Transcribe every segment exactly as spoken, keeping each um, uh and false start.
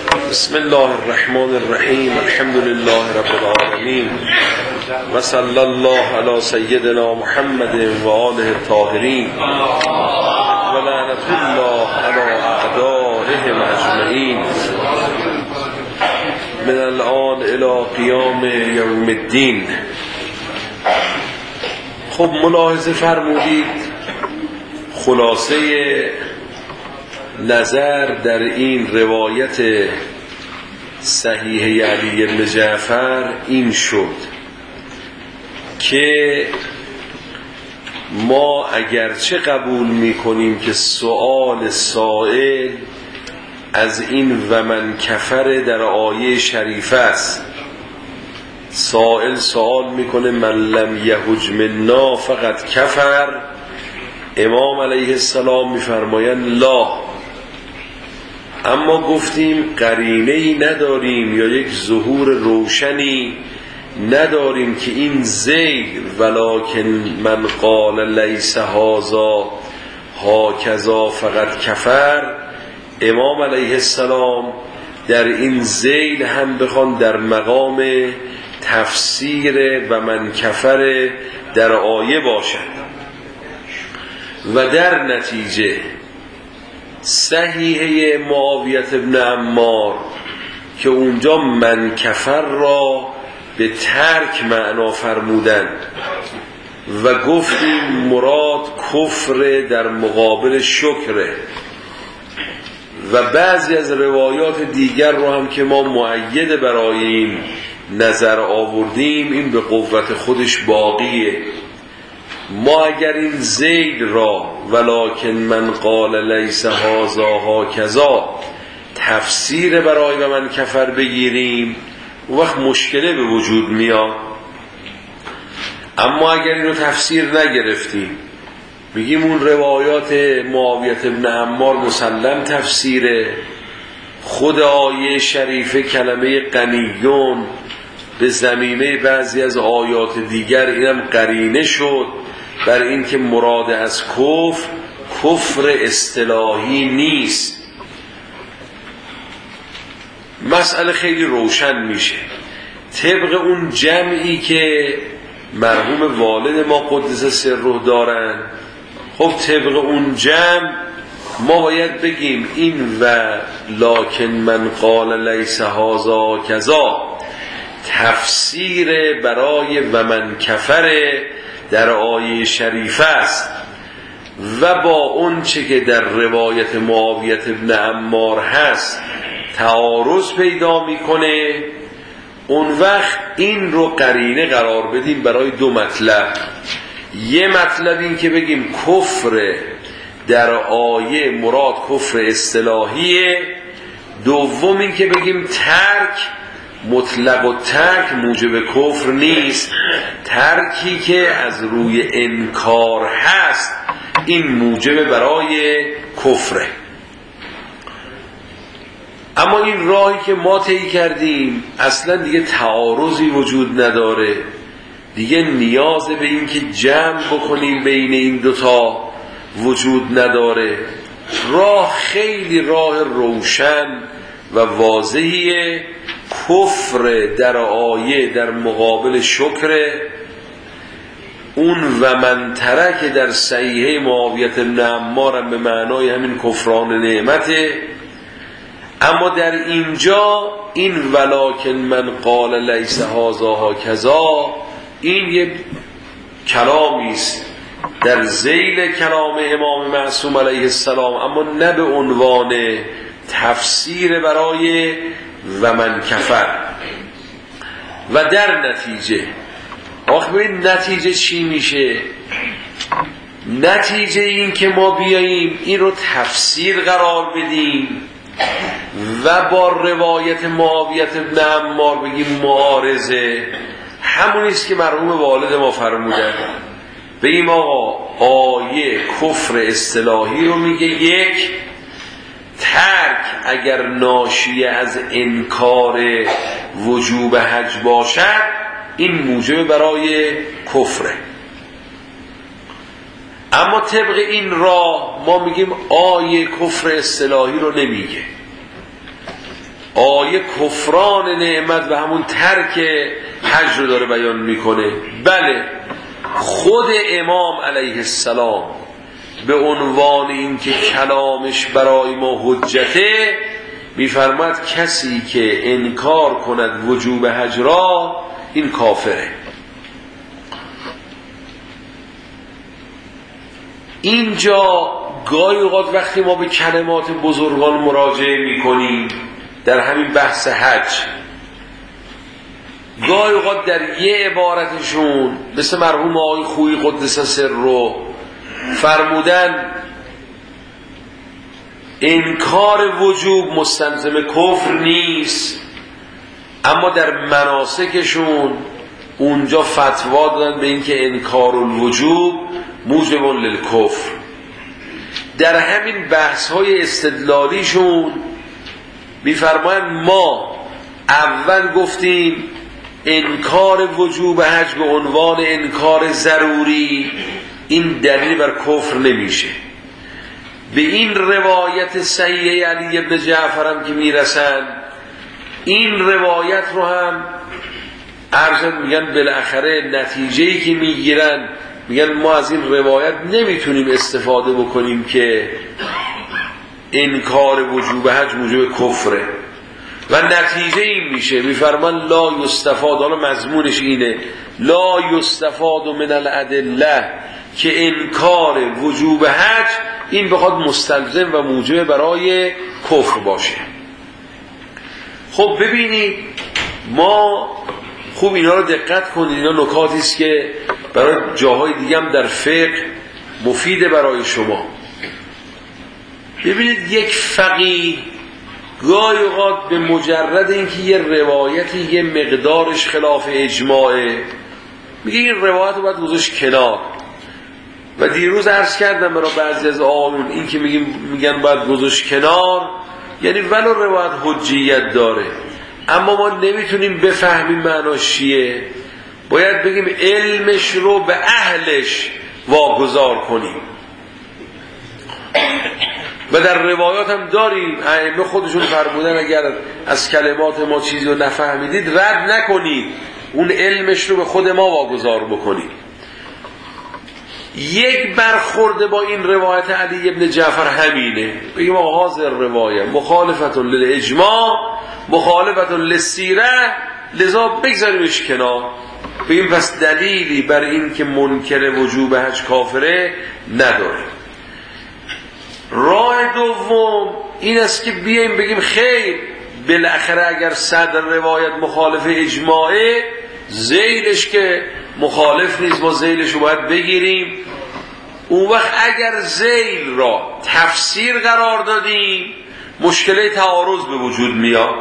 بسم الله الرحمن الرحیم. الحمد لله رب العالمین و صلی الله علی سیدنا محمد و آله الطاهرین و لعنت الله علی اعدائهم اجمعین من الان الی قیام یوم الدین. خب ملاحظه فرمودید خلاصه نظر در این روایت صحیح علی بن جعفر این شد که ما اگرچه قبول میکنیم که سؤال سائل از این و من کفر در آیه شریفه است، سائل سوال میکنه من لم یهج منا فقط کفر، امام علیه السلام میفرمایند لا. اما گفتیم قرینه‌ای نداریم یا یک ظهور روشنی نداریم که این زید ولکن من قال لیس هذا هکذا فقط کفر، امام علیه السلام در این زید هم بخوان در مقام تفسیر و من کفر در آیه باشد و در نتیجه صحیحه معاویه بن عمار که اونجا من کفر را به ترک معنا فرمودند و گفتیم مراد کفر در مقابل شکره و بعضی از روایات دیگر رو هم که ما مؤید برای این نظر آوردیم این به قوت خودش باقیه. ما اگر این زید را ولکن من قال لیس هذا هکذا تفسیر برای و من کفر بگیریم وقت مشکله به وجود میاد. اما اگر اینو تفسیر نگرفتیم بگیم اون روایات معاویه بن عمار مسلم تفسیره، خود آیه شریفه کلمه غنیون به زمینه بعضی از آیات دیگر اینم قرینه شد بر این که مراد از کفر کفر اصطلاحی نیست، مسئله خیلی روشن میشه. طبق اون جمعی که مرحوم والد ما قدس سره دارن، خب طبق اون جمع ما باید بگیم این و لکن من قال لیس هذا کذا تفسیر برای و من کفر در آیه شریفه است و با اون چه که در روایت معاویه بن عمار هست تعارض پیدا میکنه، اون وقت این رو قرینه قرار بدیم برای دو مطلب. یه مطلب این که بگیم کفر در آیه مراد کفر اصطلاحیه، دوم این که بگیم ترک مطلق و ترک موجب کفر نیست، ترکی که از روی انکار هست این موجب برای کفره. اما این راهی که ما طی کردیم اصلا دیگه تعارضی وجود نداره، دیگه نیاز به این که جمع بکنیم بین این دوتا وجود نداره. راه خیلی راه روشن و واضحیه، کفر در آیه در مقابل شکر، اون و من ترک در صحیحه معاویه بن عمار به معنای همین کفران نعمته. اما در اینجا این ولکن من قال لیس هذا هکذا این یک کلامی است در ذیل کلام امام معصوم علیه السلام، اما نه به عنوان تفسیر برای و من کفر. و در نتیجه آخه ببین نتیجه چی میشه؟ نتیجه این که ما بیاییم این رو تفسیر قرار بدیم و با روایت معاویه بن عمار بگیم معارضه، همونیست که مرحوم والد ما فرمودن. بگیم آقا آیه کفر اصطلاحی رو میگه، یک ترک اگر ناشی از انکار وجوب حج باشد این موجب برای کفره. اما طبق این راه ما میگیم آیه کفر اصطلاحی رو نمیگه، آیه کفران نعمت و همون ترک حج رو داره بیان میکنه. بله خود امام علیه السلام به عنوان این که کلامش برای ما حجته میفرماد کسی که انکار کند وجوب حج را این کافره. اینجا گاهی اوقات وقتی ما به کلمات بزرگان مراجعه میکنیم در همین بحث حج، گاهی اوقات در یه عبارتشون مثل مرحوم آقای خویی قدس سره فرمودن انکار وجوب مستلزم کفر نیست، اما در مناسکشون اونجا فتوا دادن به اینکه انکار الوجوب موجب للکفر. در همین بحث های استدلالیشون میفرمایند ما اول گفتیم انکار وجوب حج به عنوان انکار ضروری این دلیل بر کفر نمیشه. به این روایت صحیح علی بن جعفر هم که میرسن، این روایت رو هم عرض میگن بالاخره نتیجه‌ای که میگیرن میگن ما از این روایت نمیتونیم استفاده بکنیم که انکار وجوب حج موجب کفره و نتیجه این میشه میفرمان لا یستفاد، حالا مضمونش اینه لا یستفاد من الادله که انکار وجوب حج این بخواد مستلزم و موجب برای کفر باشه. خب ببینید ما خوب اینا رو دقت کنید، اینا نکاتی است که برای جاهای دیگه هم در فقه مفیده برای شما. ببینید یک فقیه گاهی اوقات به مجرد اینکه یه روایتی یه مقدارش خلاف اجماعه میگه این روایت رو باید گذاشت کنار. و دیروز عرض کردم برای بعضی از آقایون این که میگن باید گذاشت کنار یعنی ولو روایت حجیت داره اما ما نمیتونیم بفهمیم معناش چیه، باید بگیم علمش رو به اهلش واگذار کنیم. و در روایات هم داریم ائمه خودشون فرمودن اگر از کلمات ما چیزی رو نفهمیدید رد نکنید، اون علمش رو به خود ما واگذار بکنید. یک برخورده با این روایت علی ابن جعفر همینه، بگیم آقا حاضر روایت مخالفت للاجماع مخالفت للسیره لذا بگذاریمش کنار، بگیم پس دلیلی بر این که منکر وجوب حج کافره نداره. راه دوم این است که بیایم بگیم خیر بالاخره اگر صدر روایت مخالف اجماعه ذیلش که مخالف نیست ما ذیلش رو باید بگیریم. اون وقت اگر ذیل را تفسیر قرار دادیم مشکل تعارض به وجود میاد.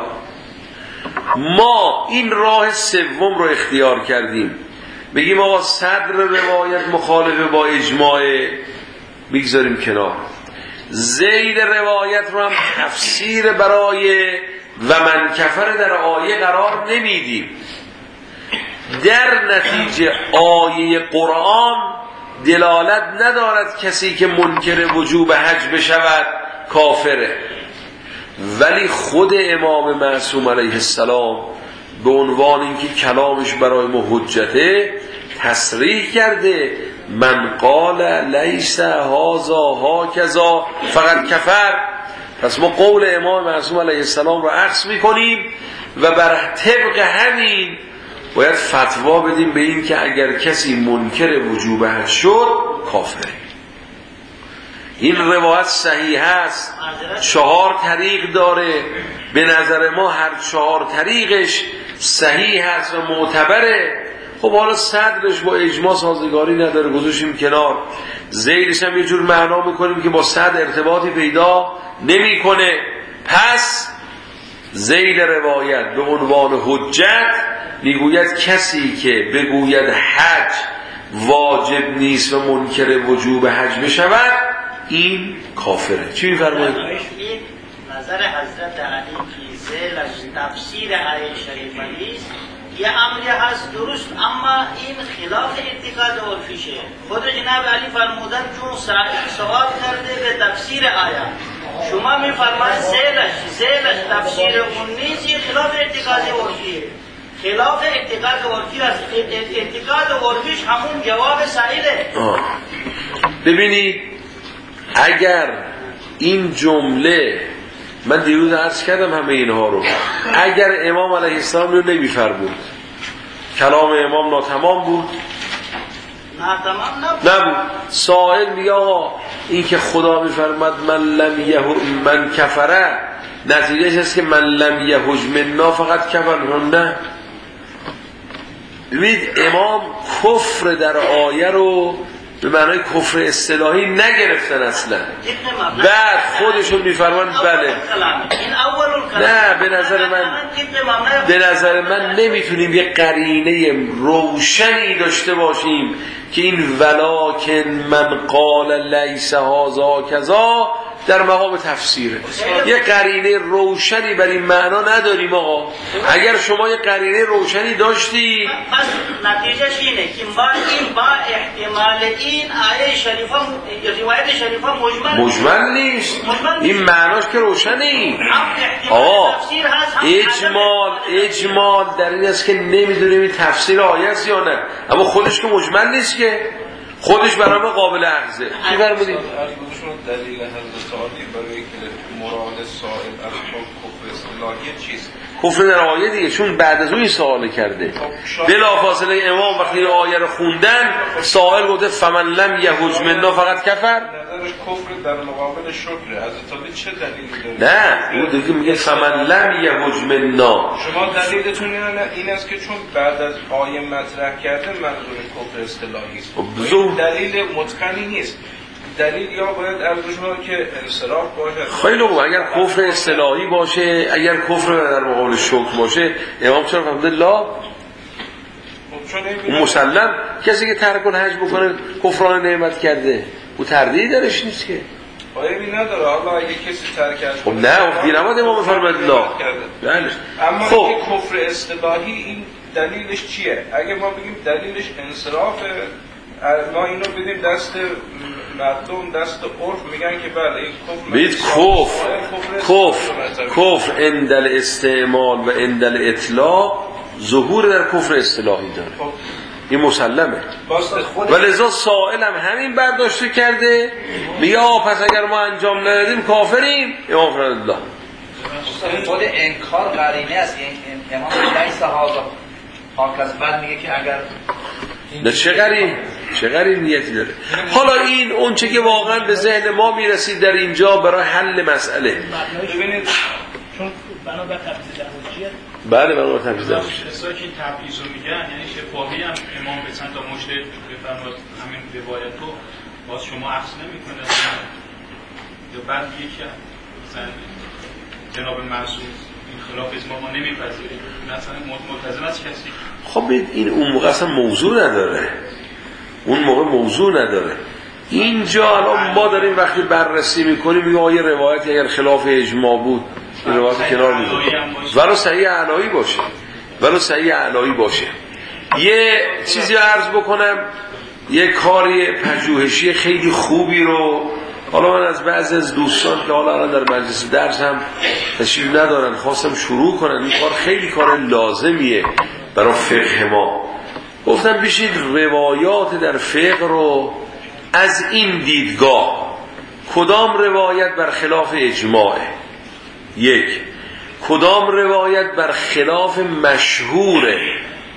ما این راه سوم رو اختیار کردیم، بگیم آقا صدر روایت مخالف با اجماعه بگذاریم کنار، ذیل روایت رو هم تفسیر برای و من کفر در آیه قرار نمیدیم. در نتیجه آیه قرآن دلالت ندارد کسی که منکر وجوب حج بشود کافره، ولی خود امام معصوم علیه السلام به عنوان اینکه کلامش برای ما حجته تصریح کرده من قال لیس هذا هکذا فقط کفر. پس ما قول امام معصوم علیه السلام رو عکس میکنیم و بر طبق همین باید فتوا بدیم به این که اگر کسی منکر وجوب حج شد کافره. این روایت صحیح است، چهار طریق داره، به نظر ما هر چهار طریقش صحیح است و معتبره. خب حالا صدرش با اجماع سازگاری نداره گذاشیم کنار، ذیلش هم یه جور معنا میکنیم که با صدر ارتباطی پیدا نمیکنه. پس ذیل روایت به عنوان حجت میگوید کسی که بگوید حج واجب نیست و منکر وجوب حج بشود این کافره. چی میفرمایید؟ نظر حضرت علی که ذیل از تفسیر آیه شریفه نیست یه امری هست درست، اما این خلاف اعتقاد عرفیشه. خود جناب علی فرمودن چون سائل سوال کرده به تفسیر آیه شما میفرمایید زیلش زیلش تفسیر اون نیست، این خلاف اعتقاد عرفیه، خلاف اعتقاد عرفی است. اعتقاد عرفیش همون جواب سائله. ببینید اگر این جمله، من دیروز عرض کردم همه اینها رو، اگر امام علیه السلام رو نمیفرمود کلام امام ناتمام بود؟ ناتمام نبود. نبود. سائل میگه آقا این که خدا میفرماد من لم یه من کفره، نتیجهش هست که من لم یهج منا فقط کفر. نه، ببینید امام کفر در آیه رو به معنای کفر اصطلاحی نگرفتن اصلا، بعد خودشون میفرمان بله. نه، به نظر من به نظر من نمیتونیم یه قرینه روشنی داشته باشیم که این ولکن من قال لیس هذا کذا در مقام تفسیره. یه قرینه روشنی بر این معنا نداریم آقا. اگر شما یه قرینه روشنی داشتی، پس نتیجهش اینه که با این با احتمال این آیه شریفه روایت شریفه مجمل مجمل نیست. مجمل این معناش که روشنی. آقا اجمال اجمال در این است که نمیدونیم این تفسیر آیه است یا نه، اما خودش که مجمل نیست که، خودش برای ما قابل اخذه. چی فرمودید؟ دلیل حضرت عالی برای که مراد سائل از کفر اصطلاحی چیست؟ کفر در آیه دیگه، چون بعد از اون این سوال کرده. بلافاصله امام وقتی آیه رو خوندن سائل گفته فمن لم یهج منا فقط کفر. نظرش کفر در مقابل شکر. حضرت عالی چه دلیلی داره؟ نه، اون دیگه میگه فمن لم یهج منا. شما دلیلتون این است که چون بعد از آیه مطرح کرده منظور کفر اصطلاحی است. این دلیل متقنی نیست. دلیل یا باید ارزشمون که انصراف باشه. خیلی خوب، اگر کفر اصطلاحی باشه، اگر کفر در مقابل شکر باشه، امام چرا فهمیده لا؟ اون مسلم کسی که ترک الحج بکنه کفران نعمت کرده، او تردیدی درش نیست که. آیبی نداره. حالا اگه کسی ترک الحج خب نه، اون دیرماد امام فرمود لا. بله. اما خب این کفر اصطلاحی این دلیلش چیه؟ اگه ما بگیم دلیلش انصرافه، ما اینو بدیم دست مردم، دست عرف، میگن که بله این کفر. بید کفر کفر کفر اندل استعمال و اندل اطلاق ظهور در کفر اصطلاحی داره. خب. این مسلمه. ولذا سائل هم همین برداشته کرده، میگه آه پس اگر ما انجام ندادیم کافریم. امام فرمود الله. خود انکار قرینه است. امام لیس هذا پاک بعد میگه که اگر نه چه قرین چه قرین نیتی داره. حالا این اون چه که واقعا به ذهن ما میرسید در اینجا برای حل مسئله. ببینید چون بنا بر تبعیض در حجیت، بله بنا بر تبعیض در حجیت کسایی که تبعیض رو میگن یعنی شفاهی هم امام به چند تا مجتهد بفرماد همین روایت رو باز شما اخذ نمیکنه یا بعد یک مثلا جناب معصوم این خلاف اجماع ما نمیپذیریم، مثلا ملتزم است کسی. خب این اون موقع اصلا موضوع نداره، اون موقع موضوع نداره. اینجا الان ما داریم وقتی بررسی میکنیم میگه آیه روایت اگر خلاف اجماع بود این روایت کنار میذاریم ولو صحیح اعلایی باشه ولو صحیح اعلایی باشه. یه چیزی عرض بکنم، یه کاری پژوهشی خیلی خوبی رو حالا من از بعضی از دوستان که حالا الان در مجلس درس هم تشریف ندارن خواستم شروع کنن، این کار خیلی کار لازمیه برای فقه ما. گفتم بشید روایات در فقه رو از این دیدگاه، کدام روایت بر خلاف اجماعه، یک کدام روایت بر خلاف مشهوره،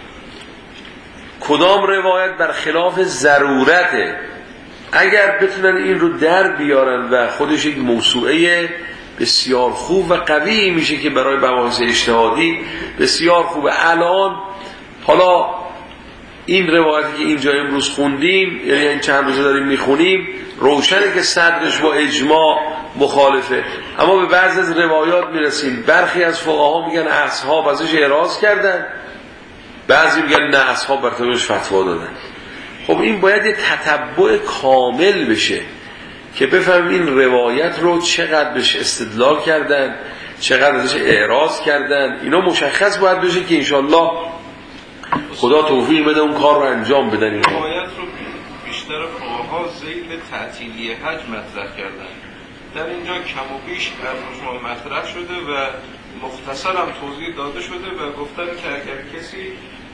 کدام روایت بر خلاف ضرورته. اگر بتونن این رو در بیارن و خودش یک موسوعه بسیار خوب و قوی میشه که برای مباحث اجتهادی بسیار خوبه. الان حالا این روایتی که اینجا امروز خوندیم، یعنی این چند روزه داریم میخونیم، روشنه که صدرش با اجماع مخالفه، اما به بعض از روایات میرسیم برخی از فقها میگن اصحاب ازش اعراض کردن، بعضی میگن نه اصحاب برطبقش فتوا دادن. خب این باید یه تتبع کامل بشه که بفهمیم این روایت رو چقدر بهش استدلال کردن، چقدر ازش اعراض کردن. اینا مشخص باید بشه که انشالله خدا توفیق بده اون کار رو انجام بدن. این روایت رو بیشتر فقها ذیل تعطیلی حج مطرح کردن. در اینجا کم و بیش از شما مطرح شده و مختصر هم توضیح داده شده و گفتن که اگر کسی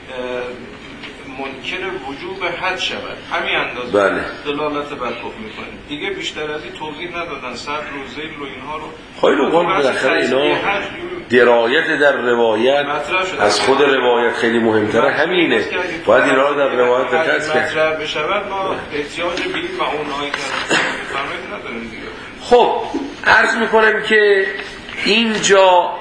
منکر وجوب حج شود همین اندازه بله. دلالت بر کفر میکنه. دیگه بیشتر از این توضیح ندادن، صدر و ذیل و اینها رو. خیلی قول بالاخره اینا درایت در روایت از خود روایت خیلی مهمتره، همینه باید اینا رو در روایت دقت کرد. مطرح بشود ما احتیاج به این معونهایی که فرمایید نداریم دیگه. خب عرض میکنم که اینجا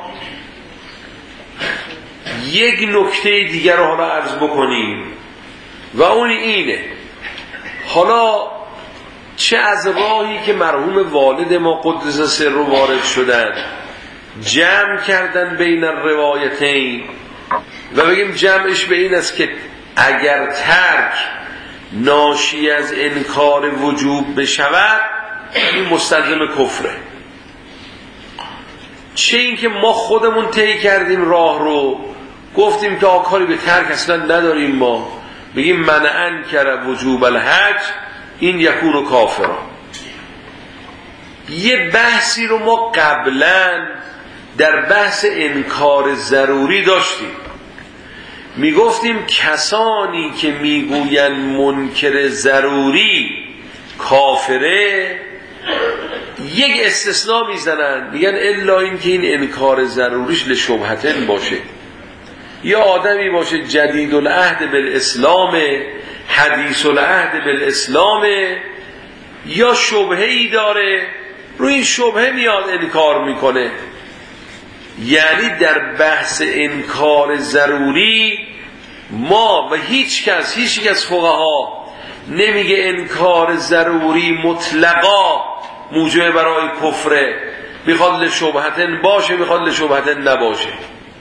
یک نکته دیگر رو حالا عرض بکنیم و اون اینه، حالا چه از راهی که مرحوم والد ما قدس سر رو وارد شدن جمع کردن بین الروایتین و بگیم جمعش به این است که اگر ترک ناشی از انکار وجوب بشود این مستلزم کفره، چه این که ما خودمون طی کردیم راه رو گفتیم که آکاری به ترک اصلا نداریم، ما بگیم من انکر وجوب الحج این یکون و کافران. یه بحثی رو ما قبلا در بحث انکار ضروری داشتیم، میگفتیم کسانی که میگوین منکر ضروری کافره یک استثناء میزنن، میگن الا این که این انکار ضروریش لشبهتن باشه، یا آدمی باشه جدید العهد بالاسلام حدیث العهد بالاسلام، یا شبهه‌ای داره روی این شبهه میاد انکار میکنه. یعنی در بحث انکار ضروری ما و هیچ کس هیچ کس فقها نمیگه انکار ضروری مطلقا موجب برای کفره، میخواد لشبهتن باشه میخواد لشبهتن نباشه.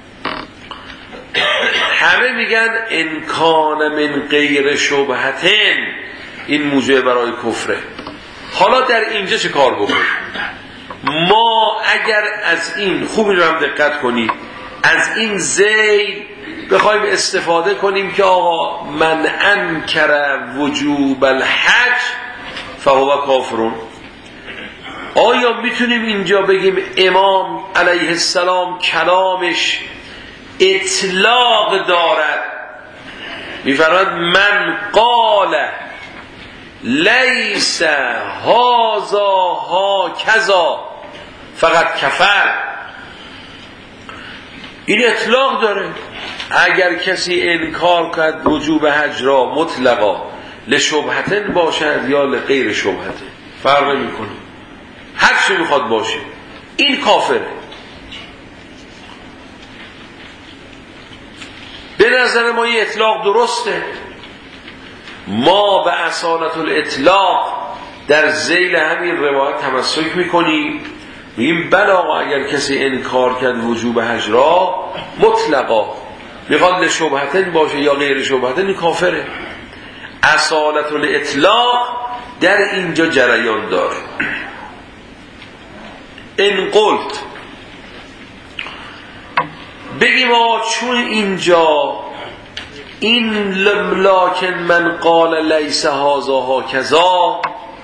همه میگن انکان من غیر شبهتن این موجب برای کفره. حالا در اینجا چه کار بکنیم؟ ما اگر از این خوب این رو هم دقت کنید، از این ذیل بخوایم استفاده کنیم که آقا من انکر وجوب الحج فهو کافرون، آیا میتونیم اینجا بگیم امام علیه السلام کلامش اطلاق دارد؟ میفرماید من قال لیس هذا هکذا فقط کفر، این اطلاق داره. اگر کسی انکار کرد وجوب حج را مطلقا لشبهتن باشد یا لغیر شبهتن فرق نمیکنه، هر چی میخواد باشه این کافره. به نظر ما این اطلاق درسته، ما به اصالت الاطلاق در ذیل همین روایت تمسک میکنیم، میگیم بله آقا اگر کسی انکار کرد وجوب حج را مطلقا میخواد لشبهتن باشه یا غیر شبهتن این کافره. اصالت الاطلاق در اینجا جریان داره. ان قلت بگیم آقا چون اینجا این لکن من قال لیس هذا هکذا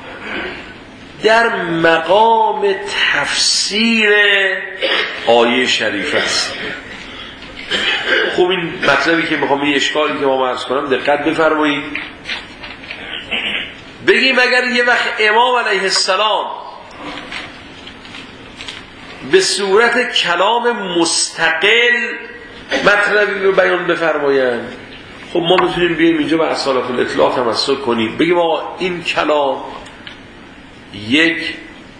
در مقام تفسیر آیه شریف است. خوب این مطلبی که میخوام یه اشکالی که ما عرض کنم دقت بفرمایید. بگیم اگر یه وقت امام علیه السلام به صورت کلام مستقل مطلبی رو بیان بفرمایند، خب ما میتونیم بیایم اینجا به اصالت الاطلاق تمسک کنیم، بگیم آقا این کلام یک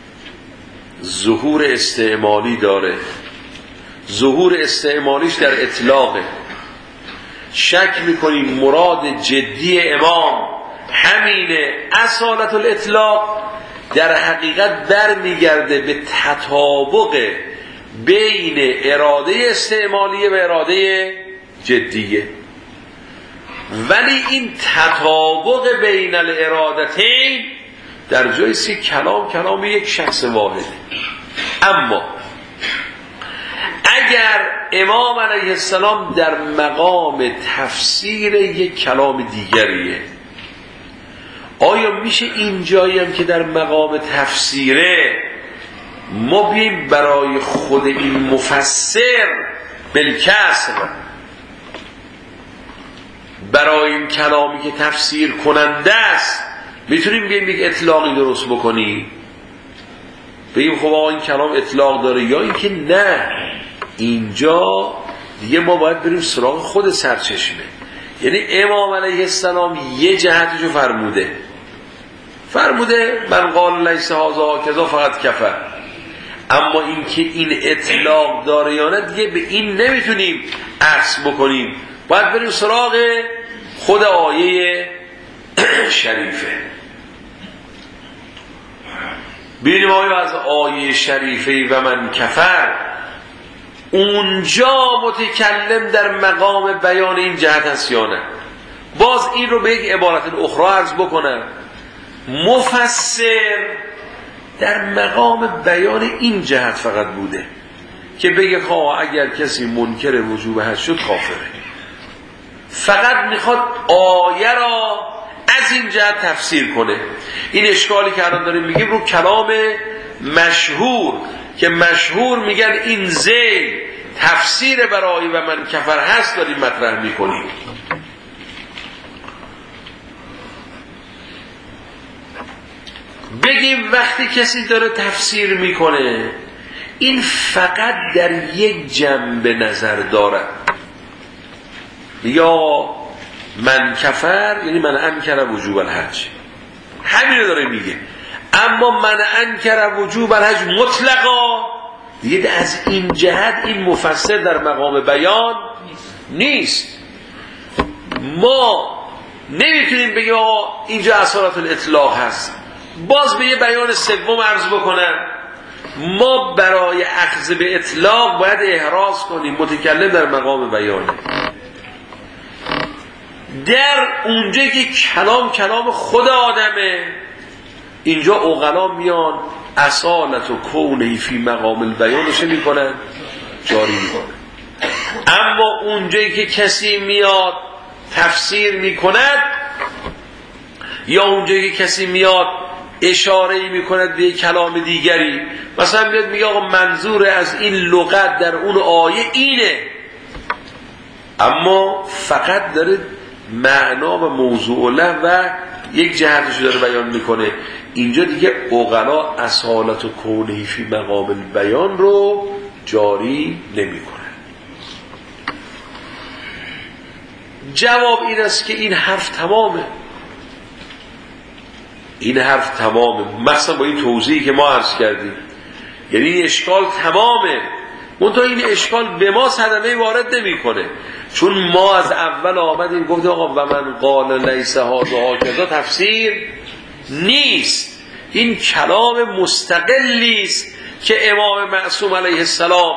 ظهور استعمالی داره، ظهور استعمالیش در اطلاقه، شک میکنیم مراد جدی امام همینه. اصالت الاطلاق در حقیقت برمیگرده به تطابق بین اراده استعمالیه و اراده جدیه، ولی این تطابق بین الارادتین در جای سی کلام کلام یک شخص واحده. اما اگر امام علیه السلام در مقام تفسیر یک کلام دیگریه، آیا میشه این جایی هم که در مقام تفسیره ما بیاییم برای خود این مفسر بالکسر، برای این کلامی که تفسیر کننده است میتونیم بیاییم یک اطلاقی درست بکنیم، بگیم خب آقا این کلام اطلاق داره، یا اینکه نه اینجا دیگه ما باید بریم سراغ خود سرچشمه. یعنی امام علیه السلام یه جهتشو فرموده فرموده من قال لیس هذا کذا فقط کفر، اما اینکه این اطلاق داره یا نه دیگه به این نمیتونیم عکس بکنیم، باید بریم سراغ خود آیه شریفه. ببینیم آیا از آیه شریفه و من کفر اونجا متکلم در مقام بیان این جهت هست یا نه. باز این رو به یک عبارت اخرى عرض بکنم، مفسر در مقام بیان این جهت فقط بوده که بگه خواه اگر کسی منکر وجوب حج شد کافره، فقط میخواد آیه را از این جهت تفسیر کنه. این اشکالی که الان داریم میگیم رو کلام مشهور که مشهور میگن این زیل تفسیر برای و من کفر هست داریم مطرح میکنیم. بگیم وقتی کسی داره تفسیر میکنه این فقط در یک جنبه نظر داره، یا من کفر یعنی من انکر وجوب الحج، همین رو داره میگه، اما من انکر وجوب الحج مطلقا دیگه از این جهت این مفسر در مقام بیان نیست. ما نمیتونیم بگیم آقا اینجا اصالت الاطلاق هست. باز به یه بیان سوم عرض بکنم، ما برای اخذ به اطلاق باید احراز کنیم متکلم در مقام بیانه. در اونجایی که کلام کلام خود آدمه اینجا عقلا میان اصالت و کونه فی مقام البیان رو چه میکنن؟ جاری میکنن. اما اونجایی که کسی میاد تفسیر میکند یا اونجایی که کسی میاد اشاره میکند به کلام دیگری، مثلا میاد میگه آقا منظور از این لغت در اون آیه اینه، اما فقط داره معنا و موضوع له و یک جهتش داره بیان میکنه. اینجا دیگه عقلا اصالت و کونه فی مقام البیان رو جاری نمیکنه. جواب این است که این حرف تمامه، این حرف تمامه، مثلا با این توضیحی که ما عرض کردیم، یعنی این اشکال تمامه، منتها این اشکال به ما صدمه وارد نمیکنه، چون ما از اول آمدیم گفتیم آقا و من قال لیس هذا کذا تفسیر نیست، این کلام مستقلی است که امام معصوم علیه السلام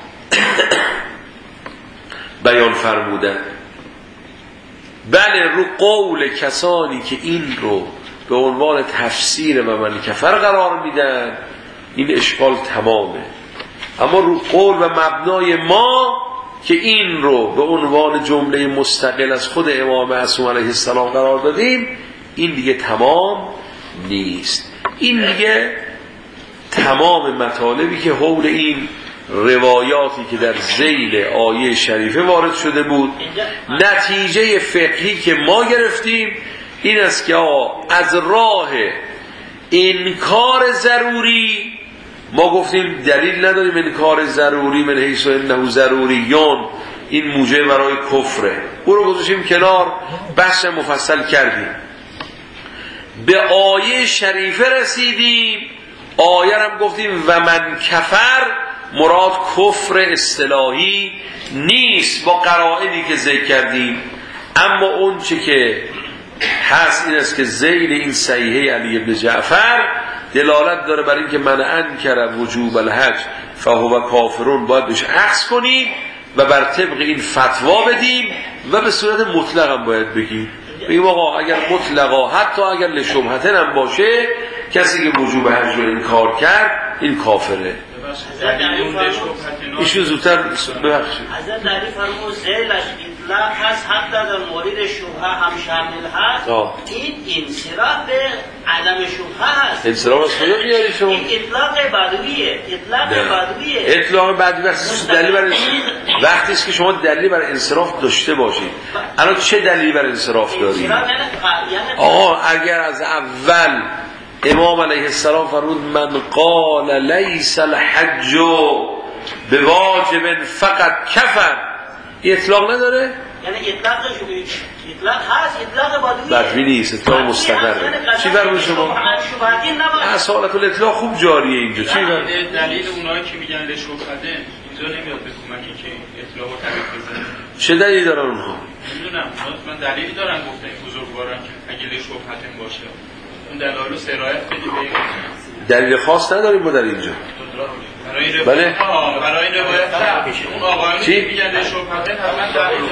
بیان فرمودن. بله رو قول کسانی که این رو به عنوان تفسیر و من کفر قرار میدن این اشکال تمامه، اما رو قول و مبنای ما که این رو به عنوان جمله مستقل از خود امام معصوم علیه السلام قرار دادیم این دیگه تمام نیست. این دیگه تمام مطالبی که حول این روایاتی که در ذیل آیه شریفه وارد شده بود، نتیجه فقهی که ما گرفتیم این است که آقا از راه انکار ضروری ما گفتیم دلیل نداریم انکار ضروری من حیث انه ضروریون این موجب برای کفره، او رو گذاشتیم کنار، بحث مفصل کردیم، به آیه شریفه رسیدیم. آیه هم گفتیم و من کفر مراد کفر اصطلاحی نیست با قرائنی که ذکر کردیم، اما اون چه که هست این است که ذیل این صحیحه علی ابن جعفر دلالت داره بر این که من انکر وجوب الحج فهو کافرون، باید بهش اخذ کنیم و بر طبق این فتوا بدیم و به صورت مطلق هم باید بگیم، بگیم آقا اگر مطلقا حتی اگر لشبهتن هم باشه کسی که وجوب حج رو انکار کرد این کافره. ایشون زودتر ببخشید حضرت علی فرمود ذیلش اطلاق هست حتی در مورد شبهه هم شامل هست. آه. این انصراف به عدم شبهه هست. انصراف از کجا میاری شما؟ این اطلاق بدویه. اطلاق بدویه. اطلاق بدوی وقتی دلیل بر وقتی است که شما دلیل بر انصراف داشته باشید. الان چه دلیلی بر انصراف دارید؟ آقا اگر از اول امام علیه السلام فرمود من قال لیس الحج بواجب فقط کفر، اطلاق نداره؟ یعنی اطلاق اطلاق هست، اطلاق بدویه. بدوی نیست، اطلاق مستقره. چی فرمود شما؟ اصالت الاطلاق خوب جاریه اینجا. چی فرمود؟ دلیل اونایی که میگن لشبهته اینجا نمیاد به کمکی که اطلاق رو تعریف بزنه. چه دلیلی دارن اونها؟ نمیدونم، من دلیلی دارن گفته این بزرگواران که اگه لشبهته باشه اون دلایل رو سرایت بدی به دلیل خاص نداریم ما در اینجا. برای روایت بله؟ ها برای روایت اون آقایانی که میگن لشبهته حتما دلیل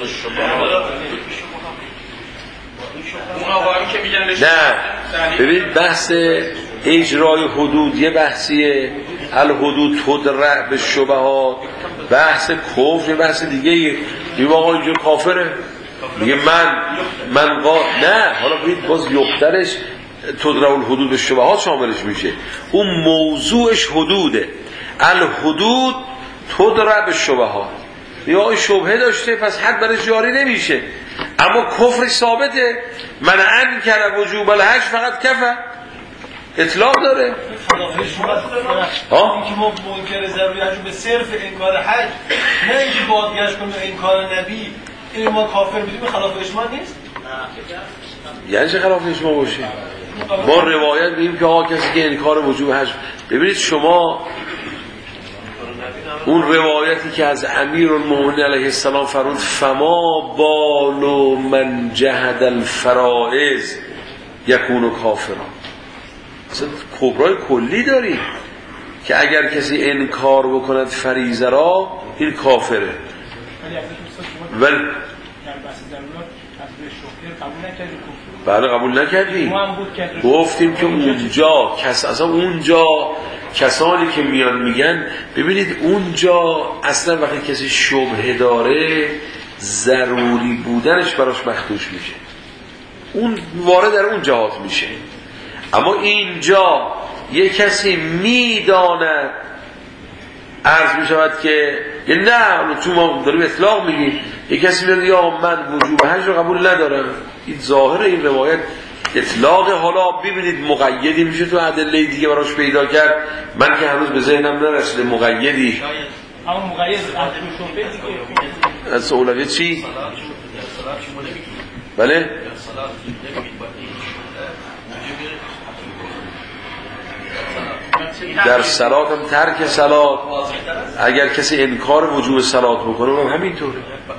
اون آقایانی که میگن لشبهته نه ببینید بحث اجرای حدود یه بحثیه، الحدود تدرع به شبهات، بحث کفر یه بحث دیگه یه این آقا اینجا کافره میگه من من قا نه حالا ببینید باز یخترش تدرع الحدود به شبهات شاملش میشه، اون موضوعش حدوده، الحدود تدرع به شبهات، یه آقای شبهه داشته پس حد برش جاری نمیشه، اما کفرش ثابته، من ان کرد وجوب الحج فقط کفر، اطلاق داره. ها اینکه ما منکر ضروری حج به صرف انکار حج، نه اینکه بازگشت کنیم انکار نبی، این ما کافر میدیم خلاف اجماع نیست. یعنی چه خلاف اجماع باشه؟ ما روایت میگیم که آقا کسی که انکار وجوب حج، ببینید شما اون روایتی که از امیرالمومنین علیه السلام فرمود فما بال من جهد الفرائض یکون کافرا، اصلا کبرای کلی داری که اگر کسی انکار بکند فریضه را این کافره. ولی بله قبول نکردیم، گفتیم که اونجا کس اصلا اونجا کسانی که میان میگن ببینید اونجا اصلا وقتی کسی شبهه داره ضروری بودنش براش مخدوش میشه، اون وارد در اون جهات میشه، اما اینجا یه کسی میداند عرض میشود که یه نه چون ما داریم اطلاق میگیم، یه کسی میاد یا من وجوب حج رو قبول ندارم، این ظاهر این روایت اطلاق، حالا ببینید مقیدی میشه تو ادله دیگه براش پیدا کرد، من که هنوز به ذهنم نرسیده مقیدی اما مقید از اولویت چی؟ بله؟ در صلات هم ترک صلات، اگر کسی انکار وجوب صلات بکنه هم همینطوره.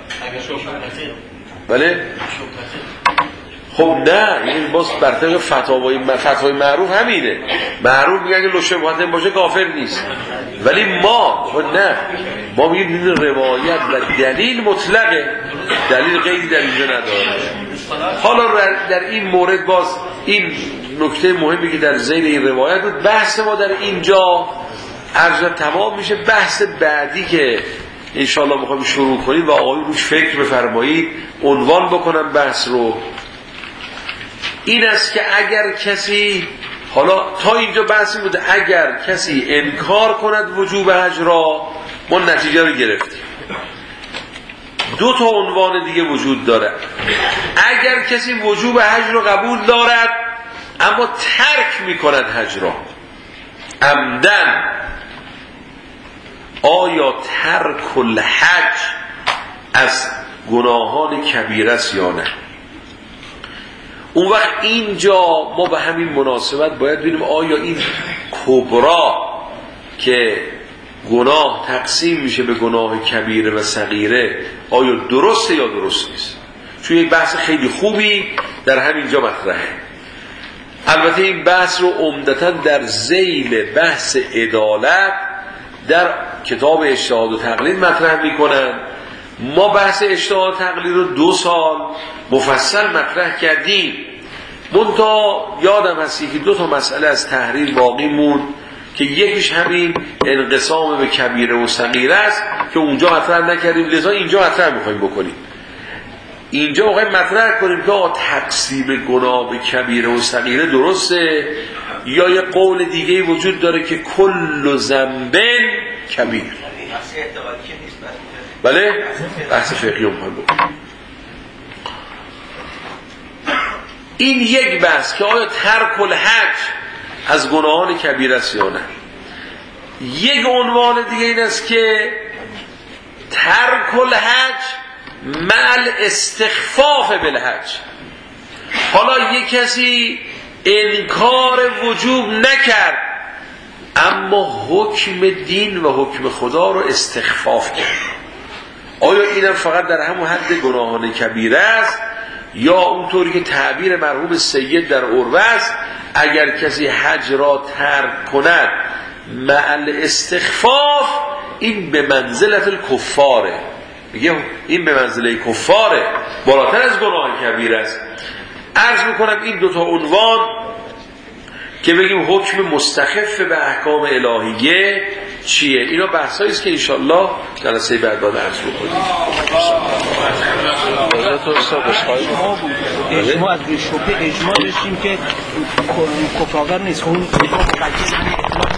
بله؟ خب نه این باز بر طبق فتاوای فتوای معروف همینه، معروف میگن که لشبهات باشه کافر نیست، ولی ما خب نه ما میگیم این روایت و دلیل مطلقه، دلیل غیری در اینجا نداره. حالا در این مورد باز این نکته مهمی که در ذیل این روایت بود، بحث ما در اینجا عرض تمام میشه. بحث بعدی که انشاءالله میخوایم شروع کنیم و آقای روش فکر بفرمایید عنوان بکنم بحث رو، این است که اگر کسی، حالا تا اینجا بحثی بوده اگر کسی انکار کند وجوب حج را، ما نتیجه رو گرفتیم. دو تا عنوان دیگه وجود داره، اگر کسی وجوب حج رو قبول دارد اما ترک میکند حج را عمدن، آیا ترک الحج از گناهان کبیره است یا نه؟ اون وقت اینجا ما به همین مناسبت باید ببینیم آیا این کبرا که گناه تقسیم میشه به گناه کبیره و صغیره آیا درسته یا درست نیست، چون یک بحث خیلی خوبی در همینجا مطرحه. البته این بحث رو عمدتاً در ذیل بحث عدالت در کتاب اجتهاد و تقلید مطرح میکنن. ما بحث اجتهاد و تقلید رو دو سال مفصل مطرح کردیم، منتها یادم هستی که دو تا مسئله از تحریر باقی موند که یکیش همین انقسام به کبیره و صغیره است که اونجا مطرح نکردیم، لذا اینجا مطرح میخوایم بکنیم. اینجا واقعا مطرح کنیم که آقا تقسیم گناه به کبیره و صغیره درسته یا یه قول دیگه وجود داره که کل ذنب کبیر. بله بحث فقهی رو می‌خوایم بکنیم. این یک بحث که آیا ترک الحج از گناهان کبیره است یا نه. یک عنوان دیگه این است که ترک الحج مع الاستخفاف بالحج. حالا یک کسی انکار وجوب نکرد اما حکم دین و حکم خدا رو استخفاف کرد، آیا اینم فقط در همون حد گناهان کبیره است یا اونطوری که تعبیر مرحوم سید در عروه است اگر کسی حج را ترک کند مع الاستخفاف این به منزلت الکفاره، میگه این به منزله کفاره، بالاتر از گناه کبیره است. عرض میکنم این دوتا عنوان که بگیم حکم مستخف به احکام الهیه چیه، اینا بحثایی است که انشالله جلسه بعد باید عرض بکنیم. ما از شبه اجماع داشتیم که کفرآور نیست، اون